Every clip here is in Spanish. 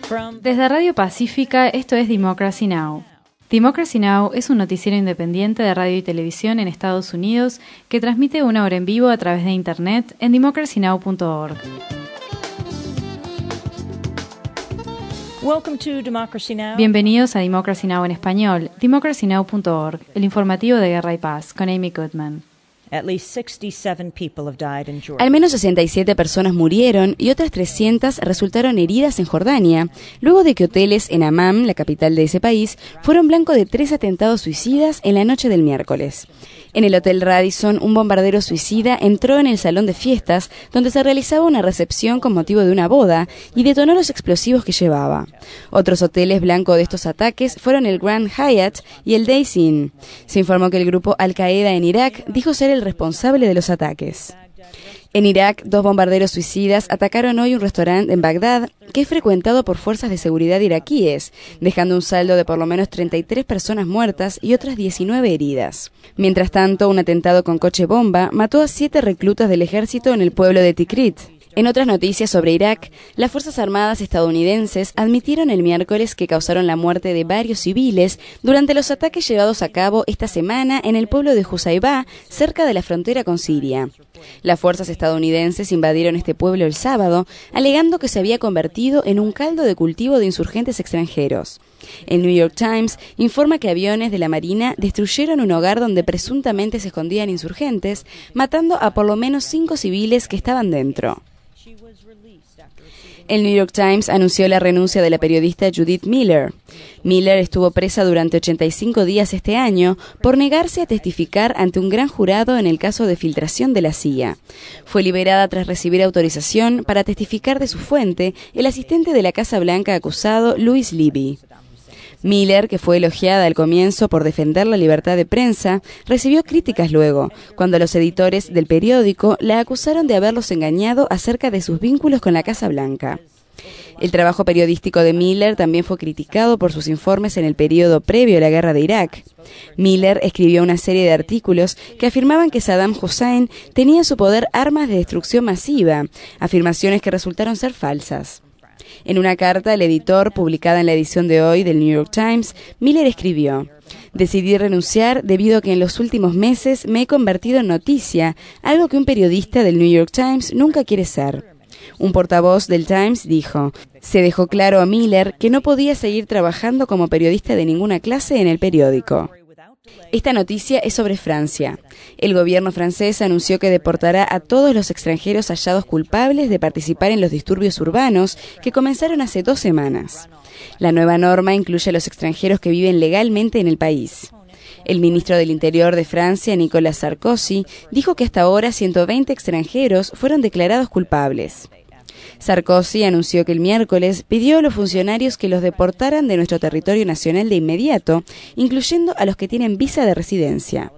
Desde Radio Pacífica, esto es Democracy Now! Democracy Now! Es un noticiero independiente de radio y televisión en Estados Unidos que transmite una hora en vivo a través de Internet en democracynow.org. Bienvenidos a Democracy Now! En español, democracynow.org, el informativo de Guerra y Paz, con Amy Goodman. Al menos 67 personas murieron y otras 300 resultaron heridas en Jordania, luego de que hoteles en Amán, la capital de ese país, fueron blanco de 3 atentados suicidas en la noche del miércoles. En el Hotel Radisson, un bombardero suicida entró en el salón de fiestas donde se realizaba una recepción con motivo de una boda y detonó los explosivos que llevaba. Otros hoteles blanco de estos ataques fueron el Grand Hyatt y el Days Inn. Se informó que el grupo Al-Qaeda en Irak dijo ser el responsable de los ataques. En Irak, 2 bombarderos suicidas atacaron hoy un restaurante en Bagdad que es frecuentado por fuerzas de seguridad iraquíes, dejando un saldo de por lo menos 33 personas muertas y otras 19 heridas. Mientras tanto, un atentado con coche bomba mató a 7 reclutas del ejército en el pueblo de Tikrit. En otras noticias sobre Irak, las Fuerzas Armadas estadounidenses admitieron el miércoles que causaron la muerte de varios civiles durante los ataques llevados a cabo esta semana en el pueblo de Husaybah, cerca de la frontera con Siria. Las fuerzas estadounidenses invadieron este pueblo el sábado, alegando que se había convertido en un caldo de cultivo de insurgentes extranjeros. El New York Times informa que aviones de la Marina destruyeron un hogar donde presuntamente se escondían insurgentes, matando a por lo menos 5 civiles que estaban dentro. El New York Times anunció la renuncia de la periodista Judith Miller. Miller estuvo presa durante 85 días este año por negarse a testificar ante un gran jurado en el caso de filtración de la CIA. Fue liberada tras recibir autorización para testificar de su fuente, el asistente de la Casa Blanca acusado, Louis Libby. Miller, que fue elogiada al comienzo por defender la libertad de prensa, recibió críticas luego, cuando los editores del periódico la acusaron de haberlos engañado acerca de sus vínculos con la Casa Blanca. El trabajo periodístico de Miller también fue criticado por sus informes en el periodo previo a la guerra de Irak. Miller escribió una serie de artículos que afirmaban que Saddam Hussein tenía en su poder armas de destrucción masiva, afirmaciones que resultaron ser falsas. En una carta al editor publicada en la edición de hoy del New York Times, Miller escribió: «Decidí renunciar debido a que en los últimos meses me he convertido en noticia, algo que un periodista del New York Times nunca quiere ser». Un portavoz del Times dijo: «Se dejó claro a Miller que no podía seguir trabajando como periodista de ninguna clase en el periódico». Esta noticia es sobre Francia. El gobierno francés anunció que deportará a todos los extranjeros hallados culpables de participar en los disturbios urbanos que comenzaron hace 2 semanas. La nueva norma incluye a los extranjeros que viven legalmente en el país. El ministro del Interior de Francia, Nicolas Sarkozy, dijo que hasta ahora 120 extranjeros fueron declarados culpables. Sarkozy anunció que el miércoles pidió a los funcionarios que los deportaran de nuestro territorio nacional de inmediato, incluyendo a los que tienen visa de residencia.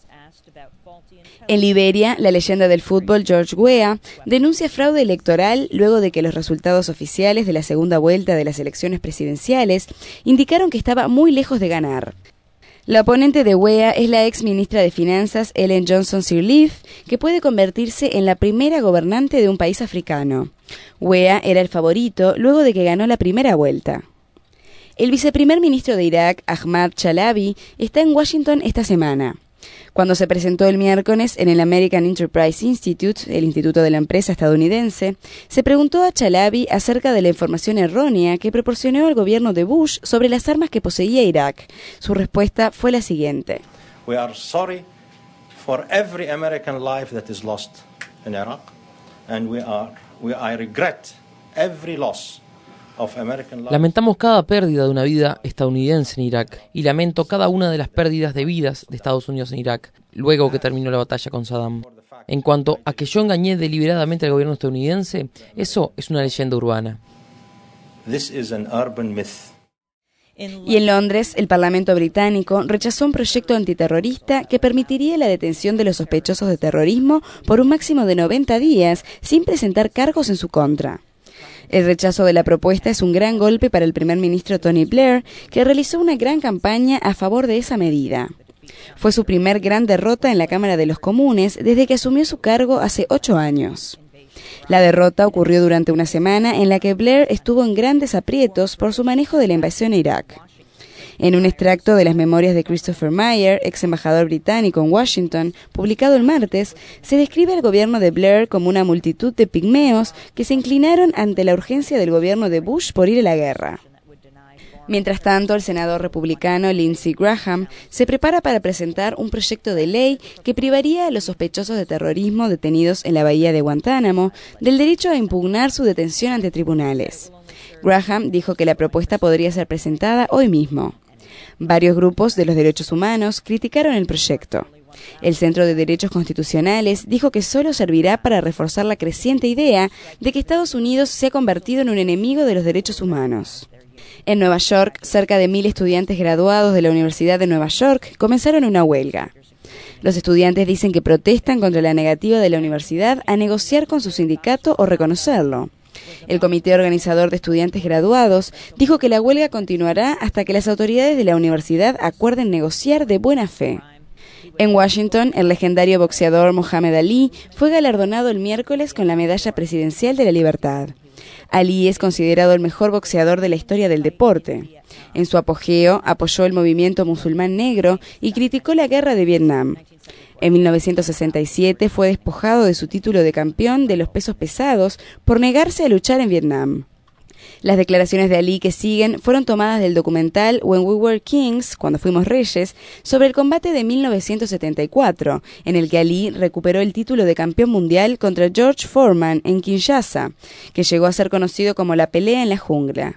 En Liberia, la leyenda del fútbol George Weah denuncia fraude electoral luego de que los resultados oficiales de la segunda vuelta de las elecciones presidenciales indicaron que estaba muy lejos de ganar. La oponente de Weah es la ex ministra de Finanzas Ellen Johnson Sirleaf, que puede convertirse en la primera gobernante de un país africano. Weah era el favorito luego de que ganó la primera vuelta. El viceprimer ministro de Irak, Ahmad Chalabi, está en Washington esta semana. Cuando se presentó el miércoles en el American Enterprise Institute, el instituto de la empresa estadounidense, se preguntó a Chalabi acerca de la información errónea que proporcionó el gobierno de Bush sobre las armas que poseía Irak. Su respuesta fue la siguiente: We are sorry for every American life that is lost in Iraq, and I regret every loss. Lamentamos cada pérdida de una vida estadounidense en Irak y lamento cada una de las pérdidas de vidas de Estados Unidos en Irak, luego que terminó la batalla con Saddam. En cuanto a que yo engañé deliberadamente al gobierno estadounidense, eso es una leyenda urbana. This is an urban myth. Y en Londres, el Parlamento británico rechazó un proyecto antiterrorista que permitiría la detención de los sospechosos de terrorismo por un máximo de 90 días sin presentar cargos en su contra. El rechazo de la propuesta es un gran golpe para el primer ministro Tony Blair, que realizó una gran campaña a favor de esa medida. Fue su primer gran derrota en la Cámara de los Comunes desde que asumió su cargo hace 8 años. La derrota ocurrió durante una semana en la que Blair estuvo en grandes aprietos por su manejo de la invasión a Irak. En un extracto de las memorias de Christopher Meyer, ex embajador británico en Washington, publicado el martes, se describe al gobierno de Blair como una multitud de pigmeos que se inclinaron ante la urgencia del gobierno de Bush por ir a la guerra. Mientras tanto, el senador republicano Lindsey Graham se prepara para presentar un proyecto de ley que privaría a los sospechosos de terrorismo detenidos en la bahía de Guantánamo del derecho a impugnar su detención ante tribunales. Graham dijo que la propuesta podría ser presentada hoy mismo. Varios grupos de los derechos humanos criticaron el proyecto. El Centro de Derechos Constitucionales dijo que solo servirá para reforzar la creciente idea de que Estados Unidos se ha convertido en un enemigo de los derechos humanos. En Nueva York, cerca de 1.000 estudiantes graduados de la Universidad de Nueva York comenzaron una huelga. Los estudiantes dicen que protestan contra la negativa de la universidad a negociar con su sindicato o reconocerlo. El comité organizador de estudiantes graduados dijo que la huelga continuará hasta que las autoridades de la universidad acuerden negociar de buena fe. En Washington, el legendario boxeador Muhammad Ali fue galardonado el miércoles con la Medalla Presidencial de la Libertad. Ali es considerado el mejor boxeador de la historia del deporte. En su apogeo, apoyó el movimiento musulmán negro y criticó la guerra de Vietnam. En 1967 fue despojado de su título de campeón de los pesos pesados por negarse a luchar en Vietnam. Las declaraciones de Ali que siguen fueron tomadas del documental When We Were Kings, Cuando Fuimos Reyes, sobre el combate de 1974, en el que Ali recuperó el título de campeón mundial contra George Foreman en Kinshasa, que llegó a ser conocido como la pelea en la jungla.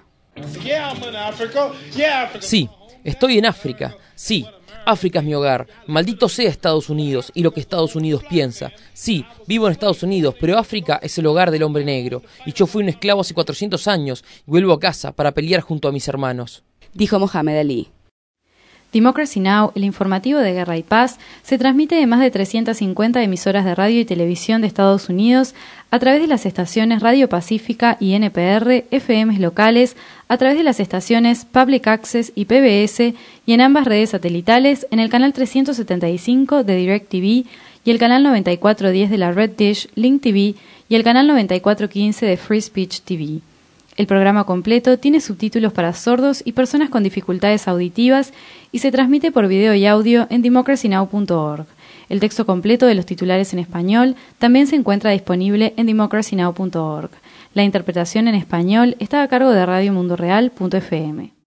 Sí, estoy en África, sí. África es mi hogar. Maldito sea Estados Unidos y lo que Estados Unidos piensa. Sí, vivo en Estados Unidos, pero África es el hogar del hombre negro. Y yo fui un esclavo hace 400 años y vuelvo a casa para pelear junto a mis hermanos, dijo Muhammad Ali. Democracy Now!, el informativo de Guerra y Paz, se transmite de más de 350 emisoras de radio y televisión de Estados Unidos a través de las estaciones Radio Pacífica y NPR, FMs locales, a través de las estaciones Public Access y PBS y en ambas redes satelitales en el canal 375 de DirecTV y el canal 9410 de la Red Dish, Link TV y el canal 9415 de Free Speech TV. El programa completo tiene subtítulos para sordos y personas con dificultades auditivas y se transmite por video y audio en democracynow.org. El texto completo de los titulares en español también se encuentra disponible en democracynow.org. La interpretación en español está a cargo de radiomundoreal.fm.